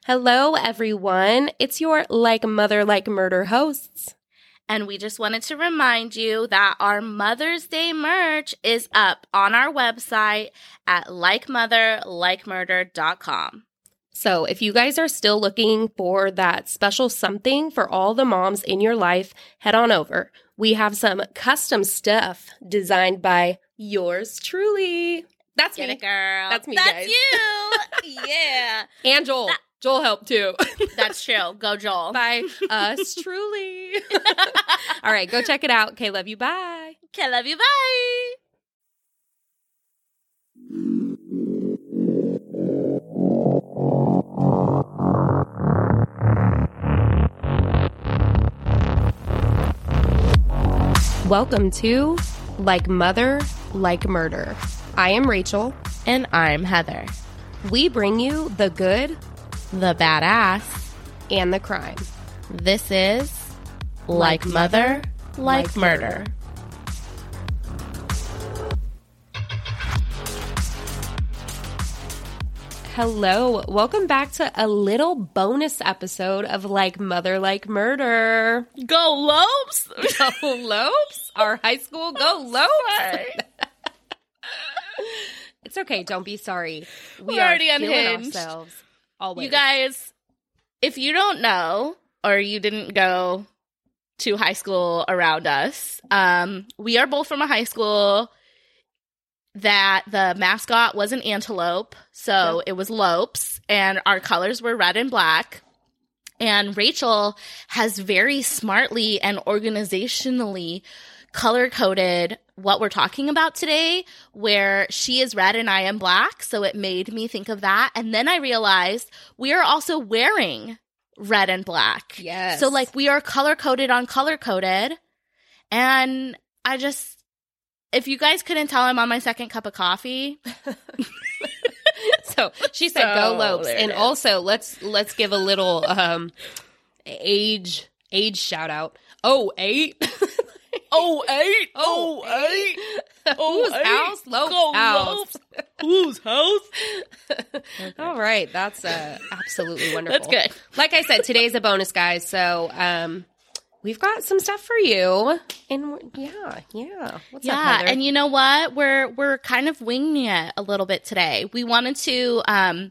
Hello, everyone. It's your Like Mother, Like Murder hosts. And we just wanted to remind you that our Mother's Day merch is up on our website at likemotherlikemurder.com. So if you guys are still looking for that special something for all the moms in your life, head on over. We have some custom stuff designed by yours truly. That's Get me. it, girl. That's me, That's guys. you. Yeah. And Joel. Joel helped too. That's true. Go, Joel. By us truly. All right, go check it out. Okay, love you. Bye. Okay, love you. Bye. Welcome to Like Mother, Like Murder. I am Rachel. And I'm Heather. We bring you the good, The badass. and the crime. This is Like Mother, Like Murder. Hello. Welcome back to a little bonus episode of Like Mother, Like Murder. Go Lopes! Go Lopes. Our high school Go Lopes. It's okay. Don't be sorry. We're already feeling unhinged. ourselves. Always. You guys, if you don't know or you didn't go to high school around us, we are both from a high school that the mascot was an antelope, so it was Lopes, and our colors were red and black. And Rachel has very smartly and organizationally color-coded what we're talking about today, where she is red and I am black, so it made me think of that. And then I realized we are also wearing red and black. Yes. So, like, we are color-coded on color-coded, and I just... If you guys couldn't tell, I'm on my second cup of coffee. So she said, "Go Lopes," and also let's give a little age shout out. 08. 08. 08. Whose house? Lopes' house. Whose house? All right, that's absolutely wonderful. That's good. Like I said, today's a bonus, guys. So we've got some stuff for you, and yeah. What's up, Heather? And you know what? We're kind of winging it a little bit today. We wanted to.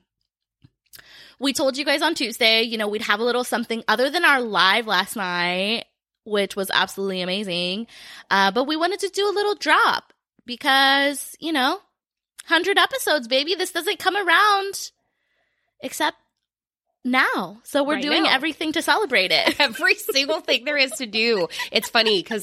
We told you guys on Tuesday, we'd have a little something other than our live last night, which was absolutely amazing. But we wanted to do a little drop because 100 episodes, baby. This doesn't come around except now. So we're doing everything to celebrate it. Every single thing there is to do. It's funny because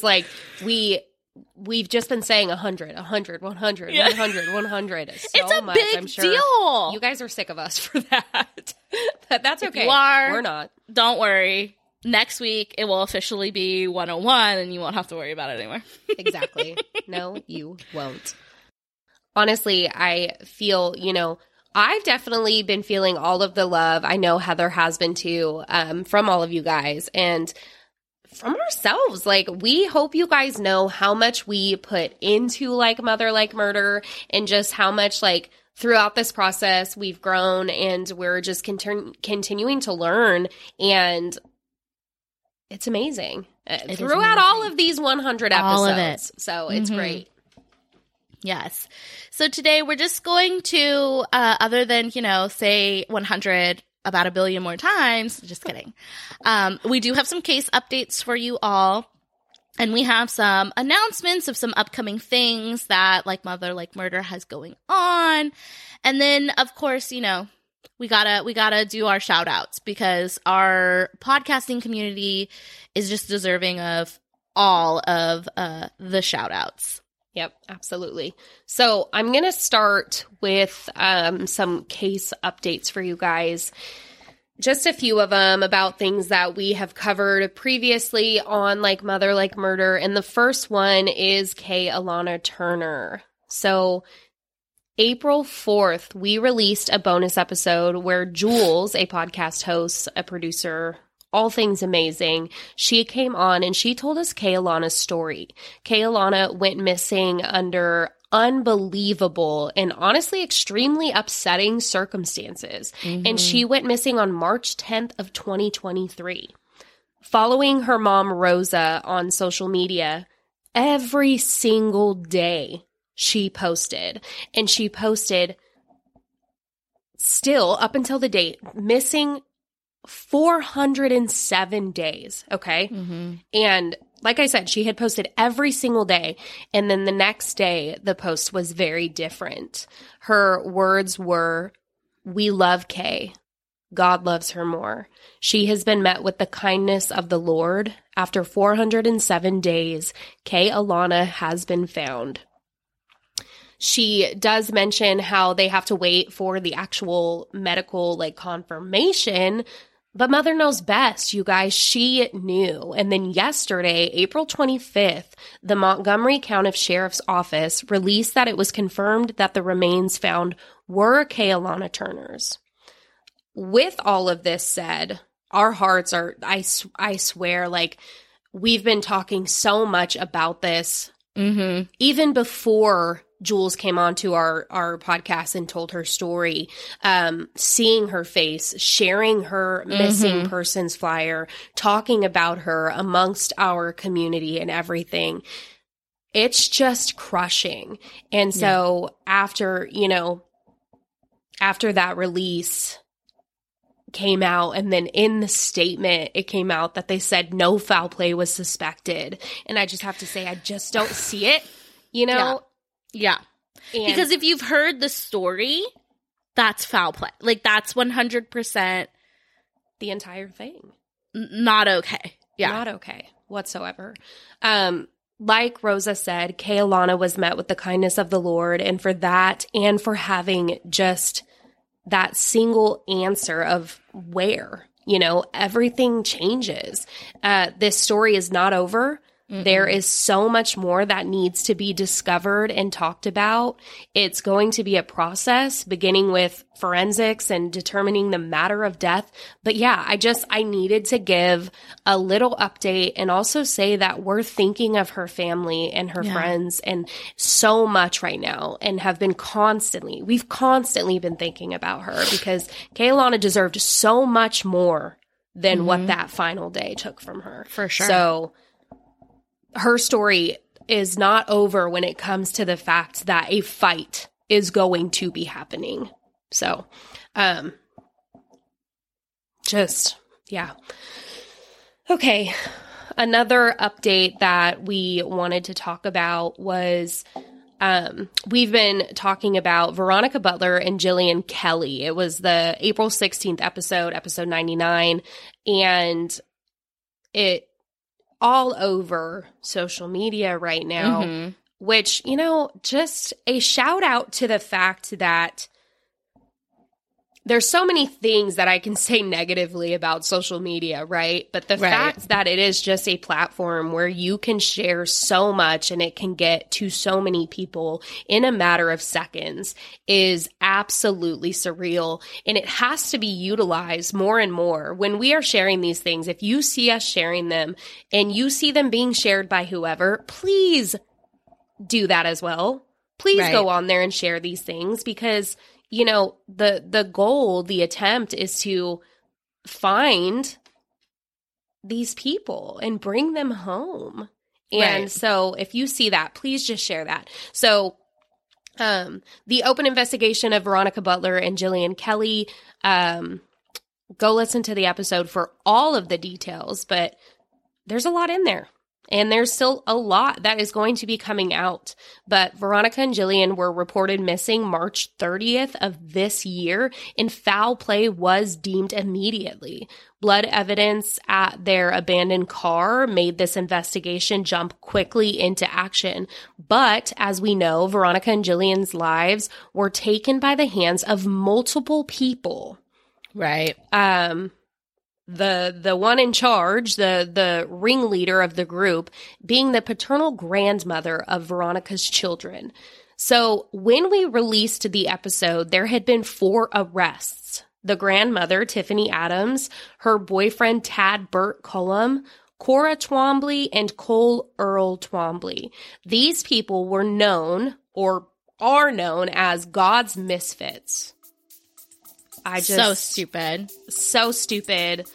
we've just been saying 100, 100, 100, Yeah. 100, 100 so It's a much. big I'm sure deal. you guys are sick of us for that. But that's okay. You are. We're not. Don't worry. Next week, it will officially be 101 and you won't have to worry about it anymore. Exactly. No, you won't. Honestly, I feel, I've definitely been feeling all of the love. I know Heather has been too, from all of you guys and from ourselves. Like, we hope you guys know how much we put into Like Mother, Like Murder, and just how much, throughout this process we've grown, and we're just continuing to learn, and it's amazing. Throughout all of these 100 episodes. All of it. So it's great. Yes. So today we're just going to, other than, say 100 about a billion more times, just kidding. We do have some case updates for you all. And we have some announcements of some upcoming things that Like Mother, Like Murder has going on. And then, of course, we gotta do our shout outs because our podcasting community is just deserving of all of the shout outs. Yep, absolutely. So I'm going to start with some case updates for you guys. Just a few of them about things that we have covered previously on Like Mother, Like Murder. And the first one is Alana Turner. So April 4th, we released a bonus episode where Jules, a podcast host, a producer, all things amazing, she came on and she told us Alana's story. Alana went missing under unbelievable and honestly extremely upsetting circumstances. And she went missing on March 10th of 2023. Following her mom, Rosa, on social media, every single day she posted. And she posted still up until the date, missing 407 days. Okay. And like I said, she had posted every single day. And then the next day, the post was very different. Her words were, "We love Kay. God loves her more. She has been met with the kindness of the Lord. After 407 days, Kay Alana has been found." She does mention how they have to wait for the actual medical confirmation, but Mother knows best, you guys. She knew. And then yesterday, April 25th, the Montgomery County Sheriff's Office released that it was confirmed that the remains found were Kay Alana Turner's. With all of this said, our hearts are, I swear, we've been talking so much about this even before Jules came onto our podcast and told her story, seeing her face, sharing her missing persons flyer, talking about her amongst our community and everything. It's just crushing. And so after that release came out, and then in the statement, it came out that they said no foul play was suspected. And I just have to say, I just don't see it, Yeah. And because if you've heard the story, that's foul play. That's 100% the entire thing. Not okay. Yeah. Not okay whatsoever. Like Rosa said, Kay Alana was met with the kindness of the Lord, and for that, and for having just that single answer of where, everything changes. This story is not over. There is so much more that needs to be discovered and talked about. It's going to be a process beginning with forensics and determining the matter of death. But yeah, I needed to give a little update and also say that we're thinking of her family and her friends and so much right now, and we've constantly been thinking about her, because Kay Alana deserved so much more than what that final day took from her. For sure. So her story is not over when it comes to the fact that a fight is going to be happening. So, Okay. Another update that we wanted to talk about was, we've been talking about Veronica Butler and Jillian Kelly. It was the April 16th episode 99, and it all over social media right now, which, just a shout out to the fact that there's so many things that I can say negatively about social media, right? But the fact that it is just a platform where you can share so much and it can get to so many people in a matter of seconds is absolutely surreal. And it has to be utilized more and more. When we are sharing these things, if you see us sharing them and you see them being shared by whoever, please do that as well. Please go on there and share these things, because the goal, the attempt is to find these people and bring them home. And so if you see that, please just share that. So the open investigation of Veronica Butler and Jillian Kelly, go listen to the episode for all of the details, but there's a lot in there. And there's still a lot that is going to be coming out. But Veronica and Jillian were reported missing March 30th of this year, and foul play was deemed immediately. Blood evidence at their abandoned car made this investigation jump quickly into action. But as we know, Veronica and Jillian's lives were taken by the hands of multiple people. Right. The one in charge, the ringleader of the group, being the paternal grandmother of Veronica's children. So when we released the episode, there had been 4 arrests. The grandmother, Tiffany Adams, her boyfriend, Tad Burt Cullum, Cora Twombly, and Cole Earl Twombly. These people were known or are known as God's misfits. So stupid. So stupid.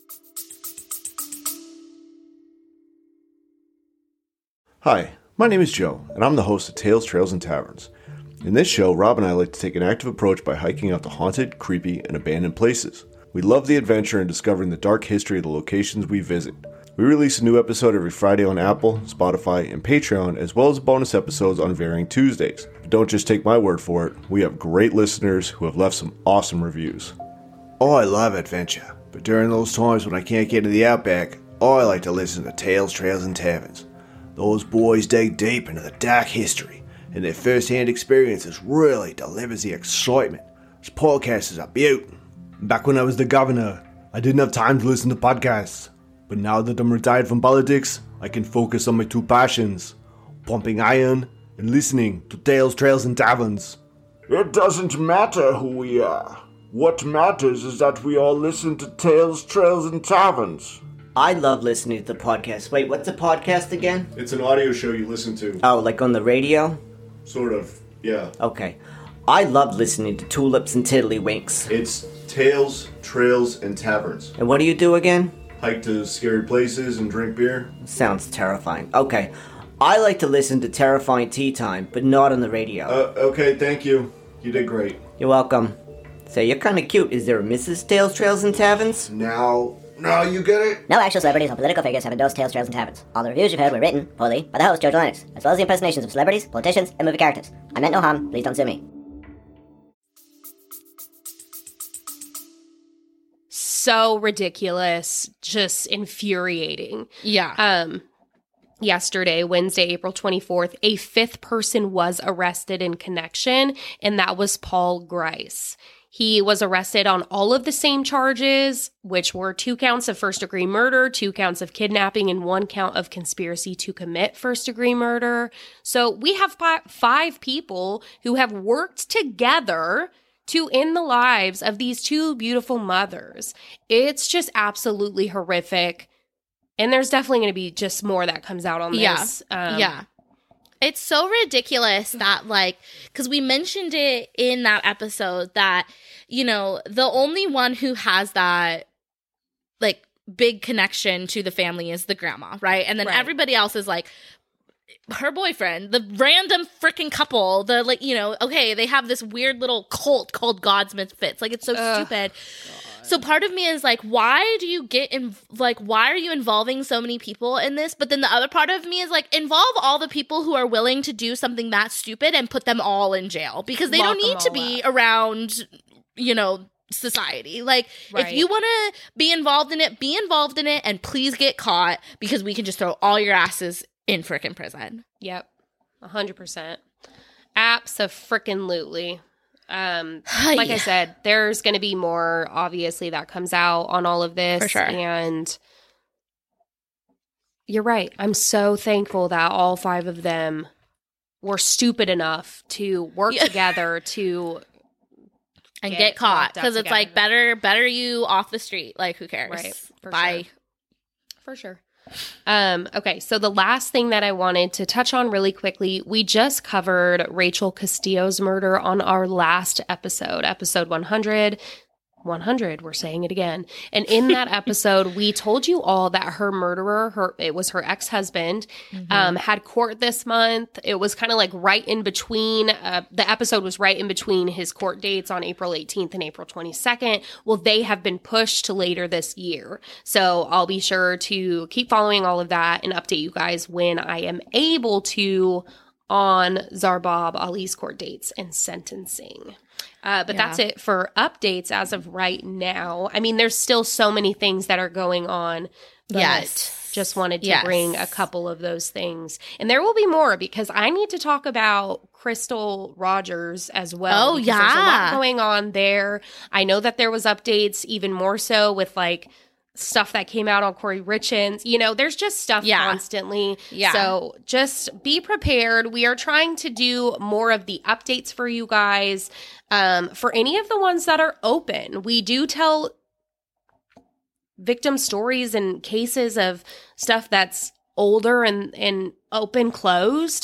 Hi, my name is Joe, and I'm the host of Tales, Trails, and Taverns. In this show, Rob and I like to take an active approach by hiking out to haunted, creepy, and abandoned places. We love the adventure and discovering the dark history of the locations we visit. We release a new episode every Friday on Apple, Spotify, and Patreon, as well as bonus episodes on varying Tuesdays. But don't just take my word for it, we have great listeners who have left some awesome reviews. Oh, I love adventure, but during those times when I can't get to the outback, I like to listen to Tales, Trails, and Taverns. Those boys dig deep into the dark history, and their first-hand experiences really delivers the excitement. This podcast is a beaut. Back when I was the governor, I didn't have time to listen to podcasts. But now that I'm retired from politics, I can focus on my two passions, pumping iron and listening to Tales, Trails, and Taverns. It doesn't matter who we are. What matters is that we all listen to Tales, Trails, and Taverns. I love listening to the podcast. Wait, what's a podcast again? It's an audio show you listen to. Oh, like on the radio? Sort of, yeah. Okay. I love listening to Tulips and Tiddlywinks. It's Tales, Trails, and Taverns. And what do you do again? Hike to scary places and drink beer. Sounds terrifying. Okay. I like to listen to Terrifying Tea Time, but not on the radio. Okay, thank you. You did great. You're welcome. So you're kind of cute. Is there a Mrs. Tales, Trails, and Taverns? Now you get it? No actual celebrities or political figures have endorsed Tales, Trails, and Taverns. All the reviews you've heard were written, poorly, by the host, Joe Lennox, as well as the impersonations of celebrities, politicians, and movie characters. I meant no harm. Please don't sue me. So ridiculous, just infuriating. Yeah. Yesterday, Wednesday, April 24th, a fifth person was arrested in connection, and that was Paul Grice. He was arrested on all of the same charges, which were 2 counts of first-degree murder, 2 counts of kidnapping, and 1 count of conspiracy to commit first-degree murder. So we have 5 people who have worked together to end the lives of these 2 beautiful mothers. It's just absolutely horrific. And there's definitely going to be just more that comes out on this. Yeah. It's so ridiculous that, like, because we mentioned it in that episode that, you know, the only one who has that, like, big connection to the family is the grandma, right? And then everybody else is, like, her boyfriend, the random freaking couple, the, like, you know, okay, they have this weird little cult called God's Misfits. Like, it's so stupid. God. So part of me is like, why do you get why are you involving so many people in this? But then the other part of me is like, involve all the people who are willing to do something that stupid and put them all in jail because they don't need to be around, you know, society. Like, if you want to be involved in it, and please get caught because we can just throw all your asses in frickin' prison. Yep. 100%. Abso-frickin-lutely. Like I said, there's going to be more, obviously, that comes out on all of this. For sure. And you're right. I'm so thankful that all 5 of them were stupid enough to work together to get caught. Because it's like, better you off the street. Like, who cares? Right. Bye. Sure. For sure. Okay, so the last thing that I wanted to touch on really quickly, we just covered Rachel Castillo's murder on our last episode 100. 100, we're saying it again. And in that episode, we told you all that her murderer, it was her ex-husband, had court this month. It was kind of like right in between, the episode was right in between his court dates on April 18th and April 22nd. Well, they have been pushed to later this year. So I'll be sure to keep following all of that and update you guys when I am able to on Zarbab Ali's court dates and sentencing. But that's it for updates as of right now. I mean, there's still so many things that are going on. But just wanted to bring a couple of those things. And there will be more because I need to talk about Crystal Rogers as well. Oh, There's a lot going on there. I know that there was updates even more so with like stuff that came out on Corey Richins. You know, there's just stuff constantly. Yeah. So just be prepared. We are trying to do more of the updates for you guys. For any of the ones that are open, we do tell victim stories and cases of stuff that's older and open closed.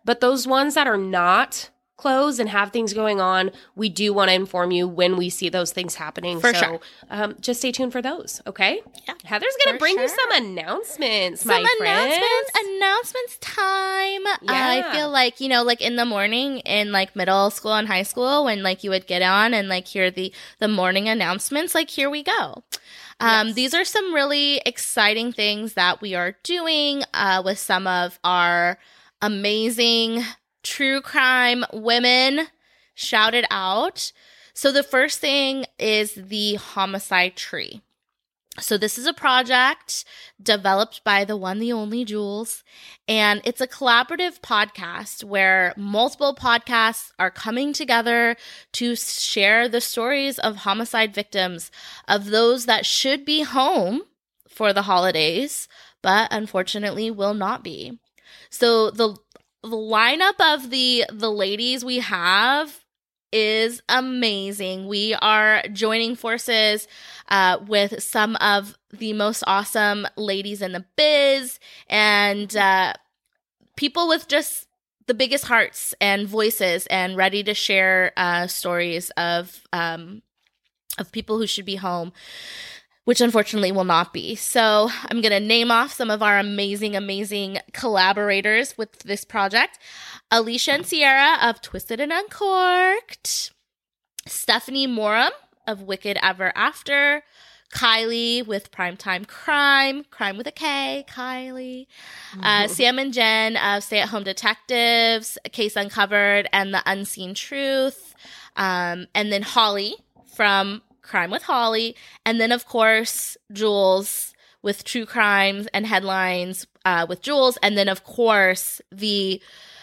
But those ones that are not closed and have things going on, we do want to inform you when we see those things happening. For sure. Just stay tuned for those, okay? Yeah. Heather's going to bring you some announcements, my friends. Announcements time. Yeah. I feel like, like in the morning in like middle school and high school when like you would get on and like hear the morning announcements, like here we go. These are some really exciting things that we are doing with some of our amazing true crime women shouted out. So the first thing is the homicide tree. So this is a project developed by the one, the only Jules, and it's a collaborative podcast where multiple podcasts are coming together to share the stories of homicide victims, of those that should be home for the holidays, but unfortunately will not be. So the lineup of the ladies we have is amazing. We are joining forces with some of the most awesome ladies in the biz and people with just the biggest hearts and voices and ready to share stories of people who should be home, which unfortunately will not be. So I'm going to name off some of our amazing collaborators with this project. Alicia and Sierra of Twisted and Uncorked. Stephanie Morum of Wicked Ever After. Kylie with Primetime Crime with a K, Kylie. Sam and Jen of Stay at Home Detectives, Case Uncovered, and The Unseen Truth. And then Holly from Crime with Holly, and then of course Jules with True Crimes and Headlines with Jules, and then of course the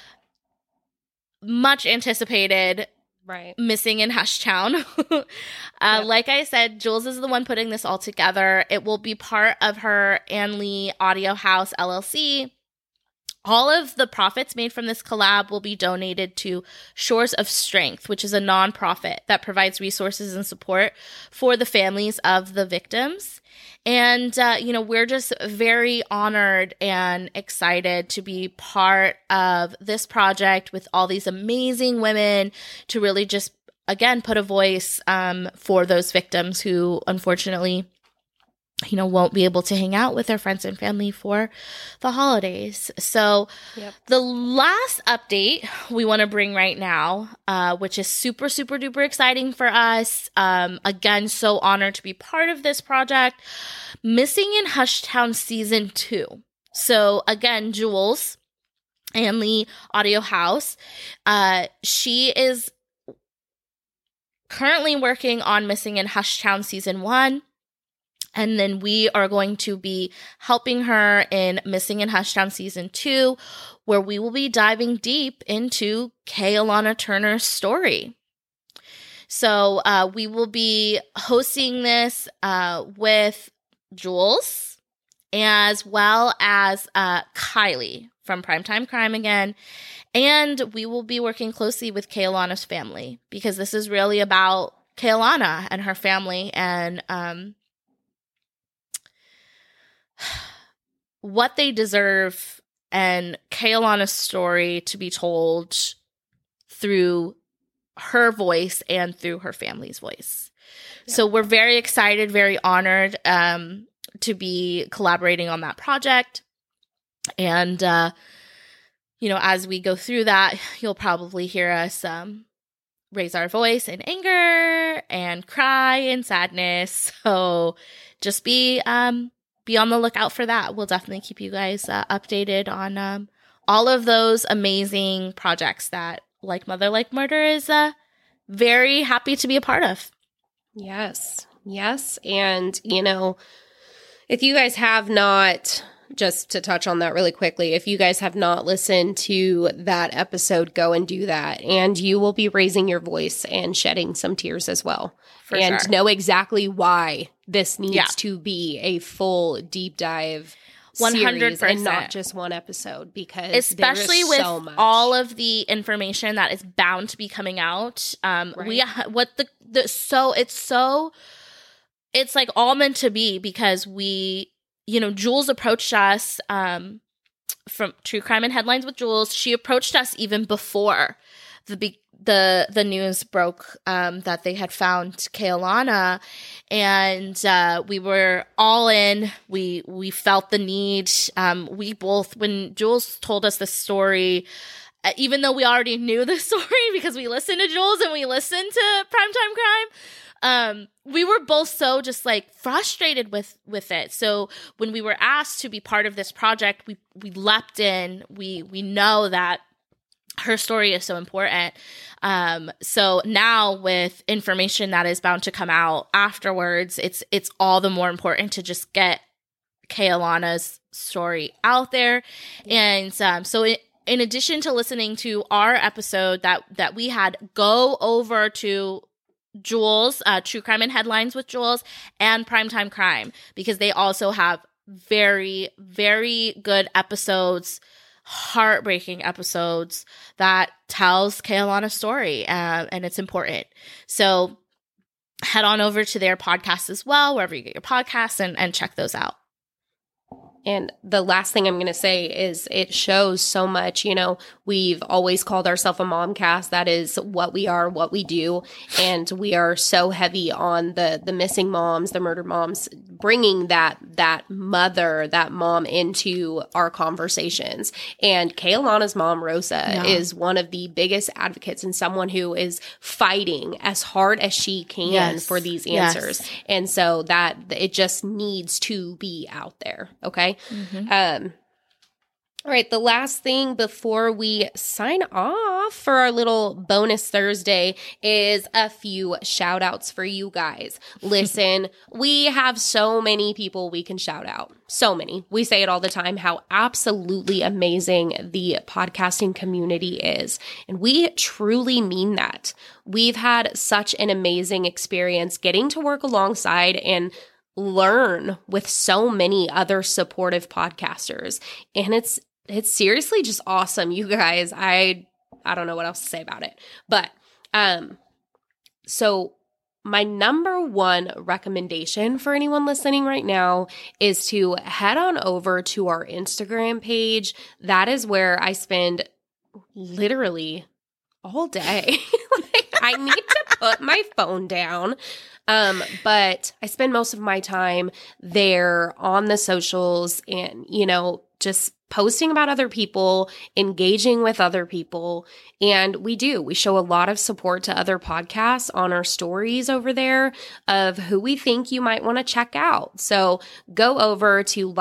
much anticipated Missing in Hushtown. Like I said, Jules is the one putting this all together. It will be part of her Ann Lee Audio House LLC. All of the profits made from this collab will be donated to Shores of Strength, which is a nonprofit that provides resources and support for the families of the victims. And, we're just very honored and excited to be part of this project with all these amazing women to really just, again, put a voice for those victims who unfortunately won't be able to hang out with their friends and family for the holidays. So The last update we want to bring right now, which is super, super duper exciting for us. Again, so honored to be part of this project. Missing in Hushtown Season 2. So again, Jules, Ann Lee Audio House, she is currently working on Missing in Hushtown Season 1. And then we are going to be helping her in Missing in Hushtown Season 2, where we will be diving deep into Kay Alana Turner's story. So we will be hosting this with Jules, as well as Kylie from Primetime Crime again. And we will be working closely with Kay Alana's family, because this is really about Kay Alana and her family and what they deserve, and Kay Alana's story to be told through her voice and through her family's voice. Yeah. So we're very excited, very honored to be collaborating on that project. And, as we go through that, you'll probably hear us raise our voice in anger and cry in sadness. So just be on the lookout for that. We'll definitely keep you guys updated on all of those amazing projects that Like Mother, Like Murder is very happy to be a part of. Yes. And, if you guys have not, just to touch on that really quickly, if you guys have not listened to that episode, go and do that. And you will be raising your voice and shedding some tears as well. And know exactly why this needs to be a full deep dive 100%, and not just one episode, because especially with so much. All of the information that is bound to be coming out. It's like all meant to be, because we, Jules approached us from True Crime and Headlines with Jules. She approached us even before the news broke that they had found Keaulana, and we were all in. We felt the need. We both, when Jules told us the story, even though we already knew the story because we listened to Jules and we listened to Primetime Crime, we were both so just like frustrated with it. So when we were asked to be part of this project, we leapt in. We know that her story is so important. So now with information that is bound to come out afterwards, it's all the more important to just get Keaulana's story out there. And so in addition to listening to our episode that we had, go over to Jules, True Crime and Headlines with Jules, and Primetime Crime, because they also have very, very good episodes, heartbreaking episodes that tells Keaulana's story, and it's important. So head on over to their podcast as well, wherever you get your podcasts, and check those out. And the last thing I'm going to say is it shows so much. You know, we've always called ourselves a momcast. That is what we are, what we do. And we are so heavy on the missing moms, the murdered moms, bringing that mom into our conversations. And Keaulana's mom, Rosa, is one of the biggest advocates and someone who is fighting as hard as she can for these answers. Yes. And so that it just needs to be out there. Okay. Mm-hmm. All right. The last thing before we sign off for our little bonus Thursday is a few shout outs for you guys. Listen, we have so many people we can shout out. So many. We say it all the time, how absolutely amazing the podcasting community is. And we truly mean that. We've had such an amazing experience getting to work alongside and learn with so many other supportive podcasters. And it's seriously just awesome, you guys. I don't know what else to say about it. But so my number one recommendation for anyone listening right now is to head on over to our Instagram page. That is where I spend literally all day. Like, I need to put my phone down. But I spend most of my time there on the socials and, you know, just posting about other people, engaging with other people. And we show a lot of support to other podcasts on our stories over there of who we think you might want to check out. So go over to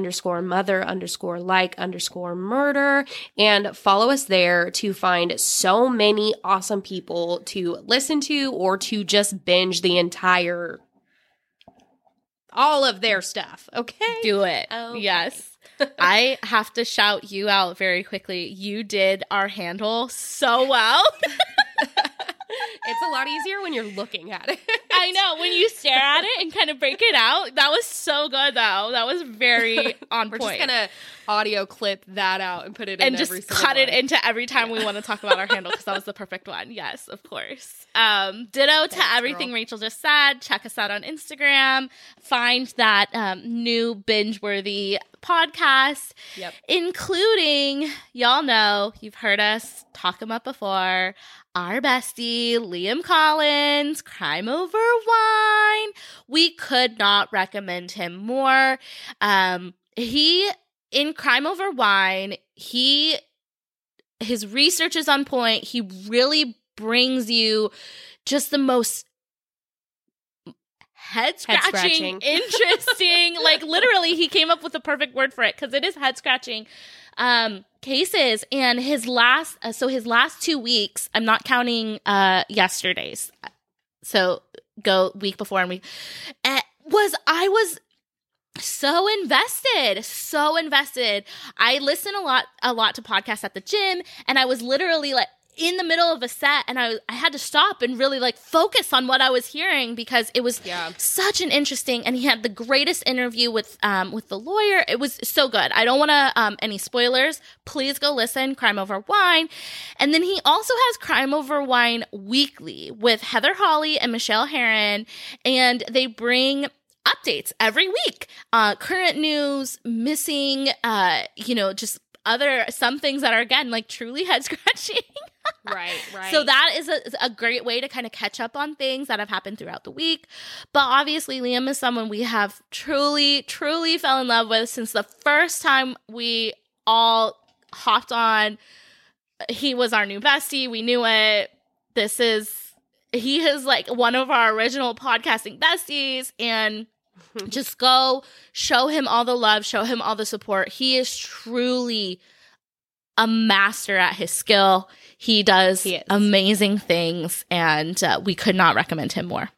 _mother_like_murder and follow us there to find so many awesome people to listen to or to just binge all of their stuff. Okay. Do it. Okay. Yes. I have to shout you out very quickly. You did our handle so well. It's a lot easier when you're looking at it. I know. When you stare at it and kind of break it out. That was so good, though. That was very on point. We're just going to audio clip that out and put it in and just cut it into every time we want to talk about our handle, because that was the perfect one. Yes, of course. Ditto to everything Rachel just said. Check us out on Instagram. Find that new binge-worthy podcast, including, y'all know, you've heard us talk him up before, our bestie, Liam Collins, Crime Over Wine. We could not recommend him more. In Crime Over Wine, his research is on point. He really brings you just the most head-scratching, interesting, like literally he came up with the perfect word for it, because it is head-scratching cases. And his last 2 weeks, I'm not counting yesterday's, so go week before and week, I was so invested. I listen a lot to podcasts at the gym, and I was literally like in the middle of a set, and I had to stop and really like focus on what I was hearing, because it was such an interesting, and he had the greatest interview with the lawyer. It was so good. I don't want to any spoilers. Please go listen, Crime Over Wine. And then he also has Crime Over Wine Weekly with Heather Hawley and Michelle Herron, and they bring updates every week. Current news, missing, just some things that are, again, like truly head scratching. Right. So that is a great way to kind of catch up on things that have happened throughout the week. But obviously, Liam is someone we have truly, truly fell in love with since the first time we all hopped on. He was our new bestie. We knew it. He is like one of our original podcasting besties, and just go show him all the love, show him all the support. He is truly a master at his skill. He does amazing things, and we could not recommend him more.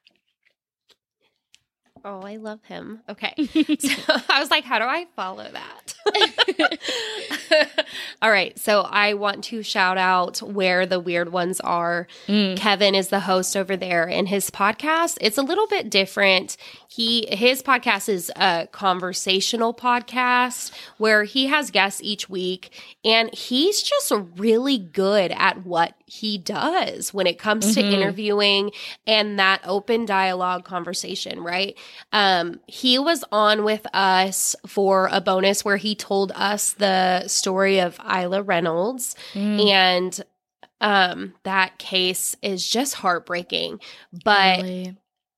Oh, I love him. Okay. So I was like, how do I follow that? All right. So I want to shout out Where the Weird Ones Are. Kevin is the host over there, and his podcast, it's a little bit different. His podcast is a conversational podcast where he has guests each week, and he's just really good at what he does when it comes to interviewing and that open dialogue conversation, right? He was on with us for a bonus where he told us the story of Isla Reynolds, and that case is just heartbreaking. But Really?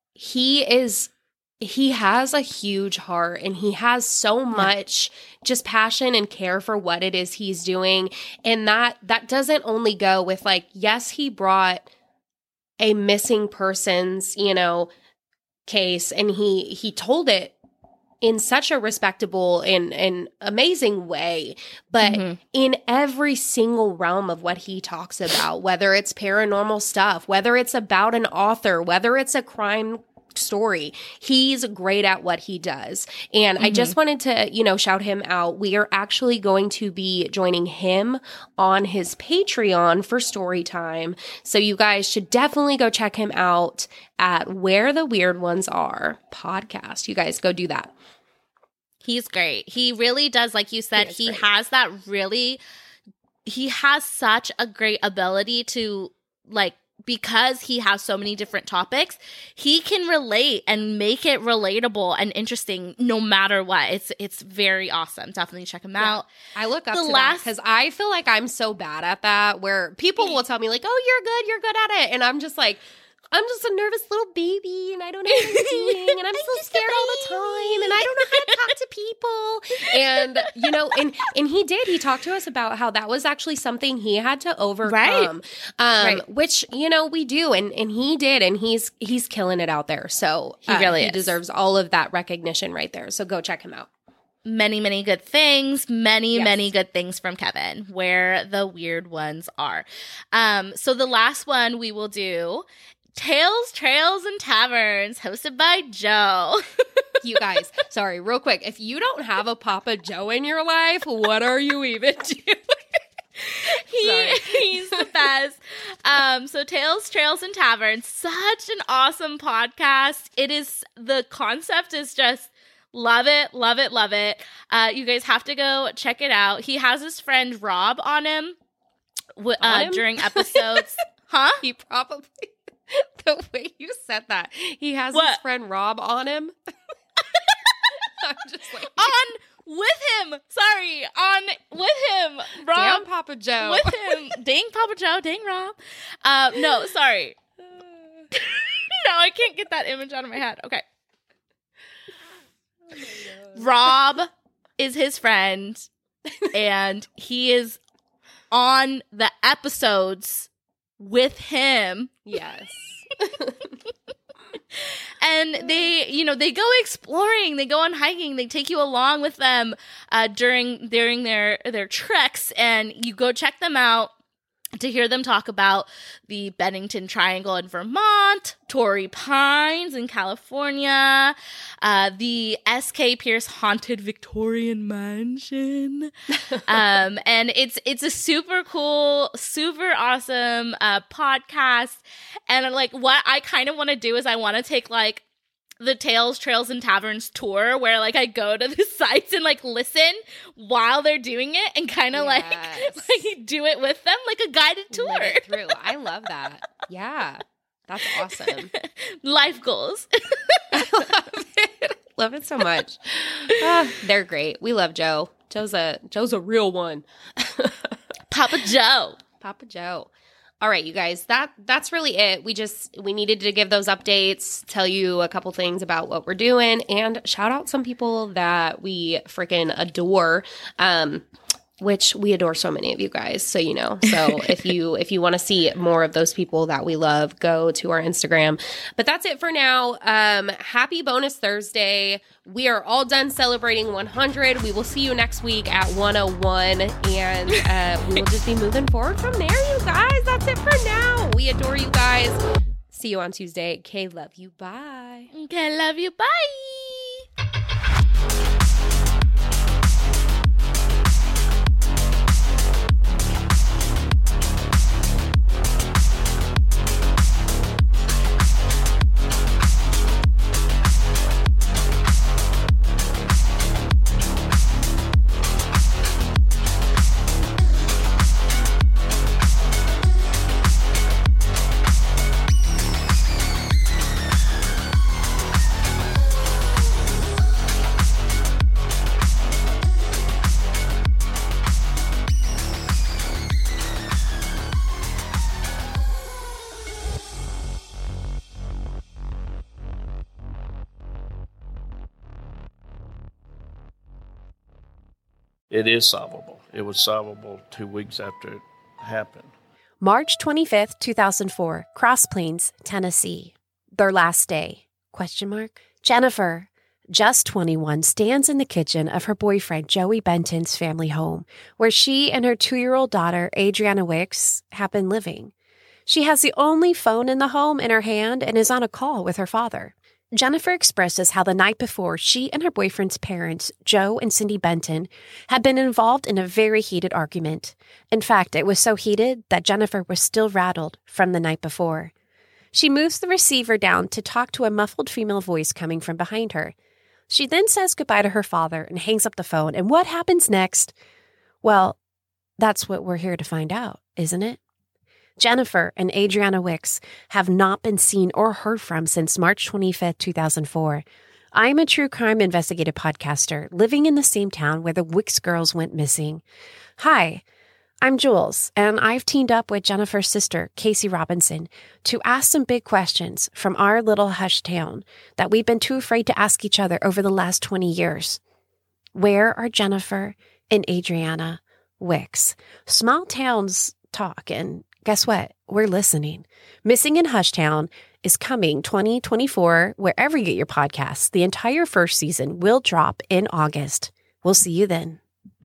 he has a huge heart, and he has so much just passion and care for what it is he's doing. And that doesn't only go with, like, yes, he brought a missing persons, case, and he told it in such a respectable and amazing way, but in every single realm of what he talks about, whether it's paranormal stuff, whether it's about an author, whether it's a crime story, he's great at what he does. And I just wanted to, shout him out. We are actually going to be joining him on his Patreon for story time. So you guys should definitely go check him out at Where the Weird Ones Are podcast. You guys go do that. He's great. He really does, like you said, he has such a great ability to, like, because he has so many different topics, he can relate and make it relatable and interesting no matter what. It's very awesome. Definitely check him out. I look up to that because I feel like I'm so bad at that, where people will tell me, like, oh, you're good at it. And I'm just like, I'm just a nervous little baby, and I don't know what I'm doing, and I'm so scared all the time, and I don't know how to talk to people. And, and he did. He talked to us about how that was actually something he had to overcome, which, we do, and he did, and he's killing it out there. So he deserves all of that recognition right there. So go check him out. Many, many good things. Many good things from Kevin, Where the Weird Ones Are. So the last one we will do, Tales, Trails, and Taverns, hosted by Joe. You guys, sorry, real quick. If you don't have a Papa Joe in your life, what are you even doing? He's the best. So Tales, Trails, and Taverns, such an awesome podcast. The concept is just love it, love it, love it. You guys have to go check it out. He has his friend Rob on him during episodes. Huh? He probably... The way you said that. He has his friend Rob on him. I'm just like... with him. Rob. Damn Papa Joe. With him. Dang Papa Joe. Dang Rob. No, sorry. No, I can't get that image out of my head. Okay. Rob is his friend, and he is on the episodes with him. Yes. And they go exploring, they go on hiking, they take you along with them during their treks, and you go check them out to hear them talk about the Bennington Triangle in Vermont, Torrey Pines in California, the S.K. Pierce Haunted Victorian Mansion. And it's a super cool, super awesome podcast. And like what I kind of want to do is I want to take like the Tales, Trails, and Taverns tour, where like I go to the sites and like listen while they're doing it and kind of like do it with them, like a guided tour. Live it through. I love that. Yeah, that's awesome. Life goals. I love it. Love it so much. They're great. We love Joe. Joe's a real one. Papa Joe. Papa Joe. All right, you guys, that's really it. We needed to give those updates, tell you a couple things about what we're doing, and shout out some people that we freaking adore. Which we adore so many of you guys, so you know. So if you want to see more of those people that we love, go to our Instagram. But that's it for now. Happy Bonus Thursday. We are all done celebrating 100. We will see you next week at 101, and we will just be moving forward from there, you guys. That's it for now. We adore you guys. See you on Tuesday. Okay, love you. Bye. Okay, love you. Bye. It is solvable. It was solvable 2 weeks after it happened. March 25th, 2004, Cross Plains, Tennessee. Their last day, ? Jennifer, just 21, stands in the kitchen of her boyfriend Joey Benton's family home, where she and her 2-year-old daughter, Adriana Wicks, have been living. She has the only phone in the home in her hand and is on a call with her father. Jennifer expresses how the night before she and her boyfriend's parents, Joe and Cindy Benton, had been involved in a very heated argument. In fact, it was so heated that Jennifer was still rattled from the night before. She moves the receiver down to talk to a muffled female voice coming from behind her. She then says goodbye to her father and hangs up the phone. And what happens next? Well, that's what we're here to find out, isn't it? Jennifer and Adriana Wicks have not been seen or heard from since March 25th, 2004. I'm a true crime investigative podcaster living in the same town where the Wicks girls went missing. Hi, I'm Jules, and I've teamed up with Jennifer's sister, Casey Robinson, to ask some big questions from our little hush town that we've been too afraid to ask each other over the last 20 years. Where are Jennifer and Adriana Wicks? Small towns talk, and guess what? We're listening. Missing in Hushtown is coming 2024 wherever you get your podcasts. The entire first season will drop in August. We'll see you then.